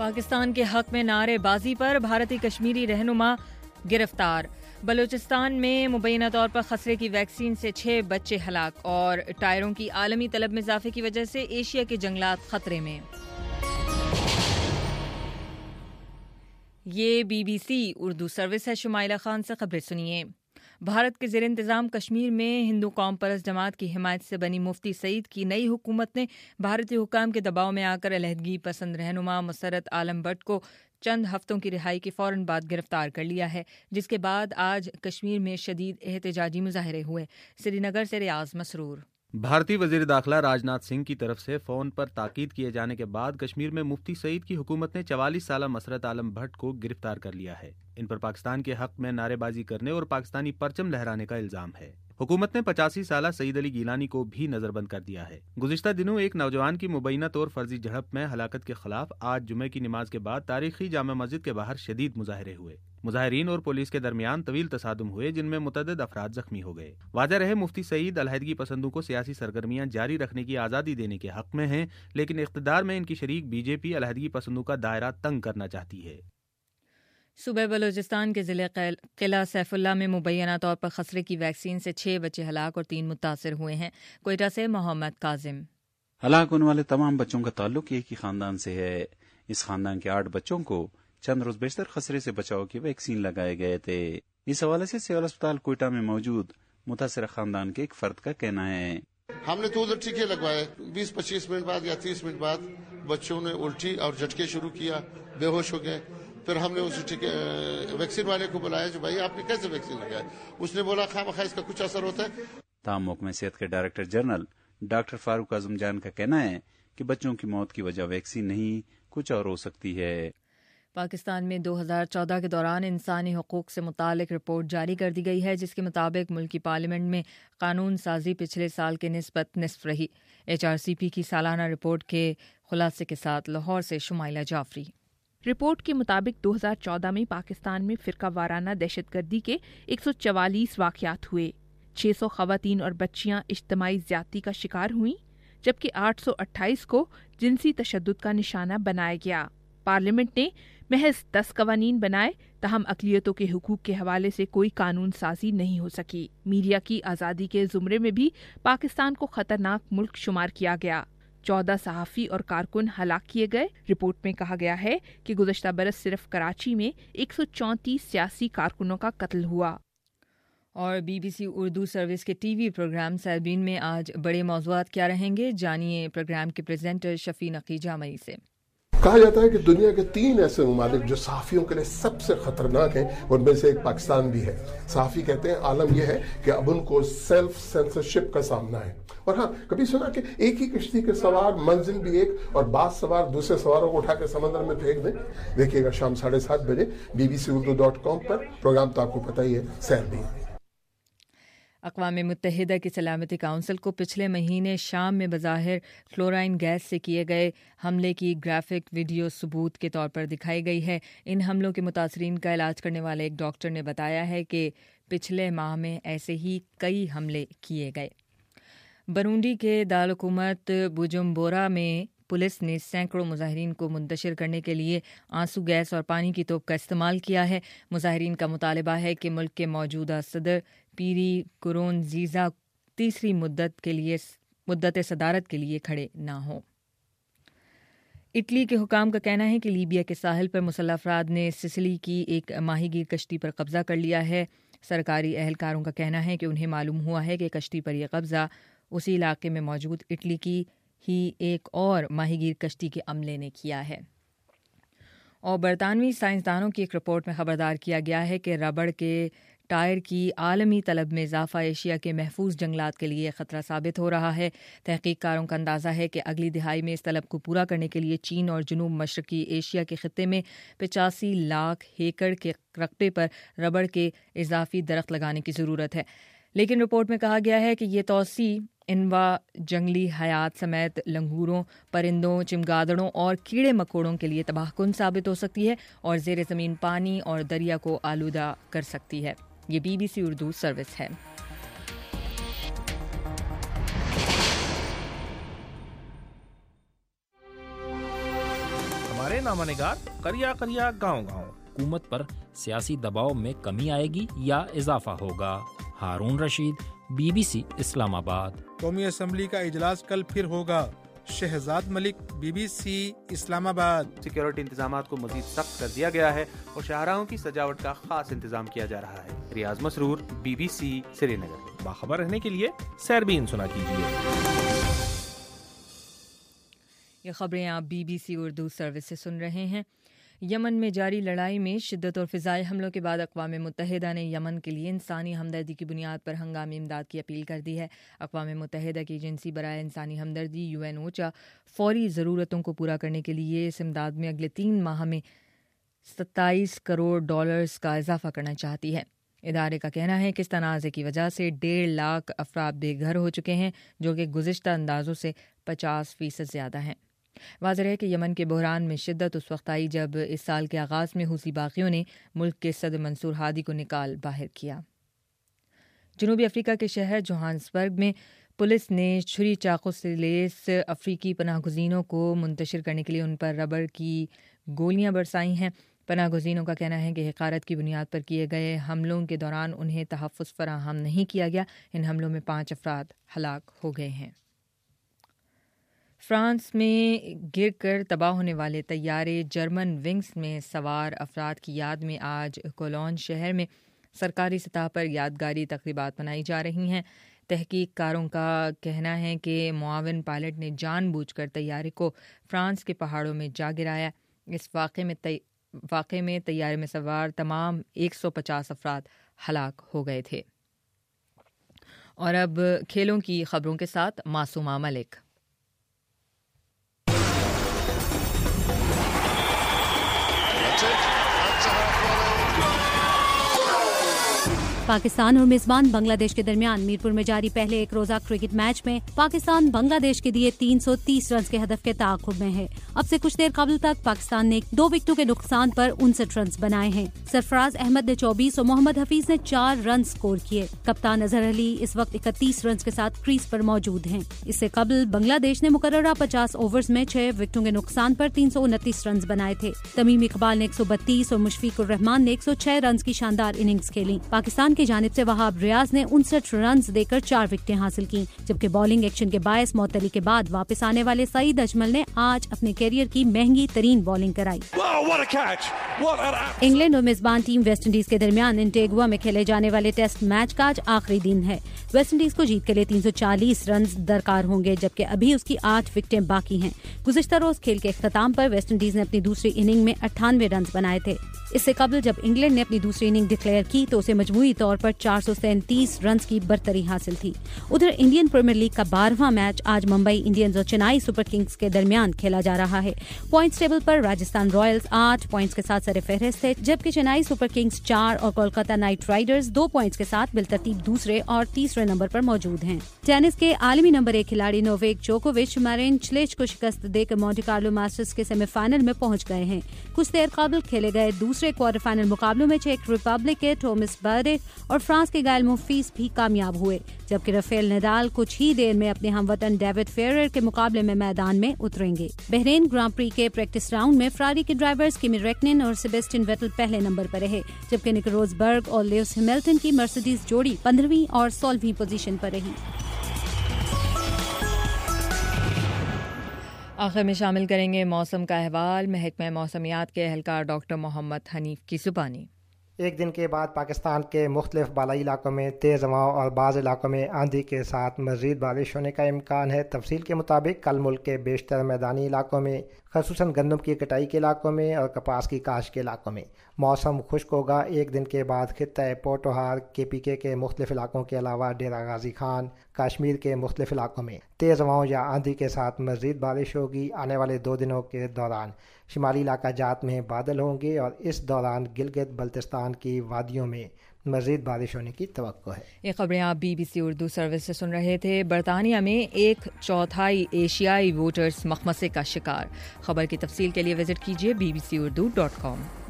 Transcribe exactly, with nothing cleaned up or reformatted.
پاکستان کے حق میں نعرے بازی پر بھارتی کشمیری رہنما گرفتار۔ بلوچستان میں مبینہ طور پر خسرے کی ویکسین سے چھ بچے ہلاک، اور ٹائروں کی عالمی طلب میں اضافے کی وجہ سے ایشیا کے جنگلات خطرے میں۔ یہ B B C Urdu service ہے۔ شمائلہ خان سے خبریں سنیے۔ بھارت کے زیر انتظام کشمیر میں ہندو قوم پرست جماعت کی حمایت سے بنی مفتی سعید کی نئی حکومت نے بھارتی حکام کے دباؤ میں آ کر علیحدگی پسند رہنما مسرت عالم بٹ کو چند ہفتوں کی رہائی کے فوراً بعد گرفتار کر لیا ہے، جس کے بعد آج کشمیر میں شدید احتجاجی مظاہرے ہوئے۔ سری نگر سے ریاض مسرور۔ بھارتی وزیر داخلہ راج ناتھ سنگھ کی طرف سے فون پر تاکید کیے جانے کے بعد کشمیر میں مفتی سعید کی حکومت نے چوالیس سالہ مسرت عالم بھٹ کو گرفتار کر لیا ہے۔ ان پر پاکستان کے حق میں نعرے بازی کرنے اور پاکستانی پرچم لہرانے کا الزام ہے۔ حکومت نے پچاسی سالہ سعید علی گیلانی کو بھی نظر بند کر دیا ہے۔ گزشتہ دنوں ایک نوجوان کی مبینہ طور فرضی جھڑپ میں ہلاکت کے خلاف آج جمعے کی نماز کے بعد تاریخی جامع مسجد کے باہر شدید مظاہرے ہوئے۔ مظاہرین اور پولیس کے درمیان طویل تصادم ہوئے، جن میں متعدد افراد زخمی ہو گئے۔ واضح رہے مفتی سعید علیحدگی پسندوں کو سیاسی سرگرمیاں جاری رکھنے کی آزادی دینے کے حق میں ہیں، لیکن اقتدار میں ان کی شریک بی جے پی علیحدگی پسندوں کا دائرہ تنگ کرنا چاہتی ہے۔ صوبہ بلوچستان کے ضلع قلعہ سیف اللہ میں مبینہ طور پر خسرے کی ویکسین سے چھ بچے ہلاک اور تین متاثر ہوئے ہیں۔ کوئٹہ سے محمد کاظم۔ ہلاک ہونے والے تمام بچوں کا تعلق ایک ہی خاندان سے ہے۔ اس خاندان کے آٹھ بچوں کو چند روز بیشتر خسرے سے بچاؤ کی ویکسین لگائے گئے تھے۔ اس حوالے سے سول اسپتال کوئٹہ میں موجود متاثرہ خاندان کے ایک فرد کا کہنا ہے، ہم نے تو ادھر ٹیکے لگوائے، بیس پچیس منٹ بعد یا تیس منٹ بعد بچوں نے الٹی اور جھٹکے شروع کیا، بے ہوش ہو گئے۔ پھر ہم نے اس ٹیکے ویکسین والے کو بلایا جو بھائی آپ نے کیسے ویکسین لگایا؟ اس نے بولا خواہ مخواہ اس کا کچھ اثر ہوتا ہے۔ تاہم محکمہ صحت کے director general doctor Farooq Azam Jan کا کہنا ہے کہ بچوں کی موت کی وجہ ویکسین نہیں، کچھ اور ہو سکتی ہے۔ پاکستان میں دو ہزار چودہ کے دوران انسانی حقوق سے متعلق رپورٹ جاری کر دی گئی ہے، جس کے مطابق ملکی پارلیمنٹ میں قانون سازی پچھلے سال کے نسبت نصف رہی۔ ایچ آر سی پی کی سالانہ رپورٹ کے خلاصے کے ساتھ لاہور سے شمائلہ جعفری۔ رپورٹ کے مطابق دو ہزار چودہ میں پاکستان میں فرقہ وارانہ دہشت گردی کے ایک سو چوالیس واقعات ہوئے، چھ سو خواتین اور بچیاں اجتماعی زیادتی کا شکار ہوئیں، جبکہ آٹھ سو اٹھائیس کو جنسی تشدد کا نشانہ بنایا گیا۔ پارلیمنٹ نے محض دس قوانین بنائے، تاہم اقلیتوں کے حقوق کے حوالے سے کوئی قانون سازی نہیں ہو سکی۔ میڈیا کی آزادی کے زمرے میں بھی پاکستان کو خطرناک ملک شمار کیا گیا۔ چودہ صحافی اور کارکن ہلاک کیے گئے۔ رپورٹ میں کہا گیا ہے کہ گزشتہ برس صرف کراچی میں ایک سو چونتیس سیاسی کارکنوں کا قتل ہوا۔ اور B B C Urdu service کے ٹی وی پروگرام سیربین میں آج بڑے موضوعات کیا رہیں گے، جانیے پروگرام کے پریزنٹر شفیع نقی جامعی سے۔ کہا جاتا ہے کہ دنیا کے تین ایسے ممالک جو صحافیوں کے لیے سب سے خطرناک ہیں، ان میں سے ایک پاکستان بھی ہے۔ صحافی کہتے ہیں عالم یہ ہے کہ اب ان کو سیلف سینسرشپ کا سامنا ہے۔ اور ہاں، کبھی سنا کہ ایک ہی کشتی کے سوار منزل بھی ایک اور بعض سوار دوسرے سواروں کو اٹھا کے سمندر میں پھینک دیں؟ دیکھیے گا شام ساڑھے سات بجے B B C Urdu dot com پر، پروگرام تو آپ کو پتہ ہی ہے، سیربین۔ اقوام متحدہ کی سلامتی کونسل کو پچھلے مہینے شام میں بظاہر کلورائن گیس سے کیے گئے حملے کی گرافک ویڈیو ثبوت کے طور پر دکھائی گئی ہے۔ ان حملوں کے متاثرین کا علاج کرنے والے ایک ڈاکٹر نے بتایا ہے کہ پچھلے ماہ میں ایسے ہی کئی حملے کیے گئے۔ برونڈی کے دارالحکومت بوجمبورا میں پولیس نے سینکڑوں مظاہرین کو منتشر کرنے کے لیے آنسو گیس اور پانی کی توپ کا استعمال کیا ہے۔ مظاہرین کا مطالبہ ہے کہ ملک کے موجودہ صدر پیری کرونزیزا تیسری مدت کے لیے مدت صدارت کے لیے کھڑے نہ ہوں۔ اٹلی کے حکام کا کہنا ہے کہ لیبیا کے ساحل پر مسلح افراد نے سسلی کی ایک ماہی گیر کشتی پر قبضہ کر لیا ہے۔ سرکاری اہلکاروں کا کہنا ہے کہ انہیں معلوم ہوا ہے کہ کشتی پر یہ قبضہ اسی علاقے میں موجود اٹلی کی ہی ایک اور ماہی گیر کشتی کے عملے نے کیا ہے۔ اور برطانوی سائنسدانوں کی ایک رپورٹ میں خبردار کیا گیا ہے کہ ربڑ کے ٹائر کی عالمی طلب میں اضافہ ایشیا کے محفوظ جنگلات کے لیے خطرہ ثابت ہو رہا ہے۔ تحقیق کاروں کا اندازہ ہے کہ اگلی دہائی میں اس طلب کو پورا کرنے کے لیے چین اور جنوب مشرقی ایشیا کے خطے میں پچاسی لاکھ ایکڑ کے رقبے پر ربڑ کے اضافی درخت لگانے کی ضرورت ہے۔ لیکن رپورٹ میں کہا گیا ہے کہ یہ توسیع انواع جنگلی حیات سمیت لنگوروں، پرندوں، چمگادڑوں اور کیڑے مکوڑوں کے لیے تباہ کن ثابت ہو سکتی ہے اور زیر زمین پانی اور دریا کو آلودہ کر سکتی ہے۔ یہ B B C Urdu service ہے۔ ہمارے کرے نامہ نگار کریا کریا گاؤں گاؤں. حکومت پر سیاسی دباؤ میں کمی آئے گی یا اضافہ ہوگا؟ Haroon Rashid, B B C Islamabad. قومی اسمبلی کا اجلاس کل پھر ہوگا. Shahzad Malik, B B C Islamabad. Security انتظامات کو مزید سخت کر دیا گیا ہے اور شاہراہوں کی سجاوٹ کا خاص انتظام کیا جا رہا ہے. Riaz Masroor, B B C Srinagar. باخبر رہنے کے لیے سیربین سنا کیجیے. یہ خبریں آپ B B C Urdu service سے سن رہے ہیں. یمن میں جاری لڑائی میں شدت اور فضائی حملوں کے بعد اقوام متحدہ نے یمن کے لیے انسانی ہمدردی کی بنیاد پر ہنگامی امداد کی اپیل کر دی ہے. اقوام متحدہ کی ایجنسی برائے انسانی ہمدردی یو این اوچا فوری ضرورتوں کو پورا کرنے کے لیے اس امداد میں اگلے تین ماہ میں ستائیس کروڑ ڈالرز کا اضافہ کرنا چاہتی ہے. ادارے کا کہنا ہے کہ اس تنازع کی وجہ سے ڈیڑھ لاکھ افراد بے گھر ہو چکے ہیں، جو کہ گزشتہ اندازوں سے پچاس فیصد زیادہ ہیں. واضح ہے کہ یمن کے بحران میں شدت اس وقت آئی جب اس سال کے آغاز میں حوثی باغیوں نے ملک کے صدر منصور ہادی کو نکال باہر کیا. جنوبی افریقہ کے شہر جوہانسبرگ میں پولیس نے چھری چاقو سے لیس افریقی پناہ گزینوں کو منتشر کرنے کے لیے ان پر ربڑ کی گولیاں برسائی ہیں. پناہ گزینوں کا کہنا ہے کہ حقارت کی بنیاد پر کیے گئے حملوں کے دوران انہیں تحفظ فراہم نہیں کیا گیا. ان حملوں میں پانچ افراد ہلاک ہو گئے ہیں. فرانس میں گر کر تباہ ہونے والے طیارے جرمن ونگز میں سوار افراد کی یاد میں آج کولون شہر میں سرکاری سطح پر یادگاری تقریبات منائی جا رہی ہیں. تحقیق کاروں کا کہنا ہے کہ معاون پائلٹ نے جان بوجھ کر طیارے کو فرانس کے پہاڑوں میں جا گرایا. اس واقعے میں تی... واقعے میں طیارے میں سوار تمام ایک سو پچاس افراد ہلاک ہو گئے تھے. اور اب کھیلوں کی خبروں کے ساتھ معصومہ ملک. پاکستان اور میزبان بنگلہ دیش کے درمیان میرپور میں جاری پہلے ایک روزہ کرکٹ میچ میں پاکستان بنگلہ دیش کے دیے تین سو تیس رنز کے ہدف کے تعاقب میں ہے. اب سے کچھ دیر قبل تک پاکستان نے دو وکٹوں کے نقصان پر انسٹھ رنز بنائے ہیں. سرفراز احمد نے چوبیس اور محمد حفیظ نے چار رنز سکور کیے. کپتان اظہر علی اس وقت اکتیس رنز کے ساتھ کریز پر موجود ہیں. اس سے قبل بنگلہ دیش نے مقررہ پچاس اوورز میں چھ وکٹوں کے نقصان پر تین سو انتیس رنز بنائے تھے. تمیم اقبال نے ایک سو بتیس اور مشفیق الرحمان نے ایک سو چھ رنز کی شاندار اننگز کھیلی. پاکستان کی جانب سے وہاب ریاض نے انسٹھ رنز دے کر چار وکٹیں حاصل کی، جبکہ بالنگ ایکشن کے باعث معطلی کے بعد واپس آنے والے سعید اجمل نے آج اپنے کیریئر کی مہنگی ترین بالنگ کرائی. انگلینڈ اور میزبان ٹیم ویسٹ انڈیز کے درمیان انٹیگوا میں کھیلے جانے والے ٹیسٹ میچ کا آج آخری دن ہے. ویسٹ انڈیز کو جیت کے لیے تین سو چالیس رنز درکار ہوں گے، جبکہ ابھی اس کی آٹھ وکٹیں باقی ہیں. گزشتہ روز کھیل کے اختتام پر ویسٹ انڈیز نے اپنی دوسری اننگ میں اٹھانوے رنز بنائے تھے. اس سے قبل جب انگلینڈ نے اپنی دوسری اننگ ڈکلیئر کی تو اسے مجموعی طور پر چار سو سینتیس رنز کی برتری حاصل تھی. ادھر انڈین پریمیئر لیگ کا بارہواں میچ آج ممبئی انڈینز اور چنائی سپر کنگز کے درمیان کھیلا جا رہا ہے. پوائنٹس ٹیبل پر راجستھان رائلز آٹھ پوائنٹس کے ساتھ سر فہرست ہے، جبکہ چنائی سپر کنگز چار اور کولکاتہ نائٹ رائڈرز دو پوائنٹس کے ساتھ بالترتیب دوسرے اور تیسرے نمبر پر موجود ہیں. ٹینس کے عالمی نمبر ایک کھلاڑی نوویک جوکووچ مارین چلیچ کو شکست دے کر مونٹی کارلو ماسٹرز کے سیمی فائنل میں پہنچ گئے ہیں. کچھ دیر قبل کھیلے گئے دوسرے کوارٹر فائنل مقابلوں میں چیک ریپبلک کے ٹھومس برڈے اور فرانس کے گائل مونفیس بھی کامیاب ہوئے، جبکہ رافیل نڈال کچھ ہی دیر میں اپنے ہم وطن ڈیوڈ فیرر کے مقابلے میں میدان میں اتریں گے. بحرین گرانڈ پری کے پریکٹس راؤنڈ میں فراری کے ڈرائیورز کیمی ریکنن اور سیباسٹین ویٹل پہلے نمبر پر رہے، جبکہ نک روزبرگ اور لیوس ہیملٹن کی مرسیڈیز جوڑی پندرہویں اور سولہویں پوزیشن پر رہی. آخر میں شامل کریں گے موسم کا احوال. محکمہ موسمیات کے اہلکار ڈاکٹر محمد حنیف کی زبانی. ایک دن کے بعد پاکستان کے مختلف بالائی علاقوں میں تیز ہواؤں اور بعض علاقوں میں آندھی کے ساتھ مزید بارش ہونے کا امکان ہے. تفصیل کے مطابق کل ملک کے بیشتر میدانی علاقوں میں، خصوصاً گندم کی کٹائی کے علاقوں میں اور کپاس کی کاشت کے علاقوں میں موسم خشک ہوگا. ایک دن کے بعد خطہ پوٹوہار، کے پی کے کے مختلف علاقوں کے علاوہ ڈیرہ غازی خان، کشمیر کے مختلف علاقوں میں تیز ہواؤں یا آندھی کے ساتھ مزید بارش ہوگی. آنے والے دو دنوں کے دوران شمالی علاقہ جات میں بادل ہوں گے اور اس دوران گلگت بلتستان کی وادیوں میں مزید بارش ہونے کی توقع ہے. یہ خبریں آپ B B C Urdu service سے سن رہے تھے. برطانیہ میں ایک چوتھائی ایشیائی ووٹرز مخمصے کا شکار. خبر کی تفصیل کے لیے وزٹ کیجیے B B C Urdu dot کام.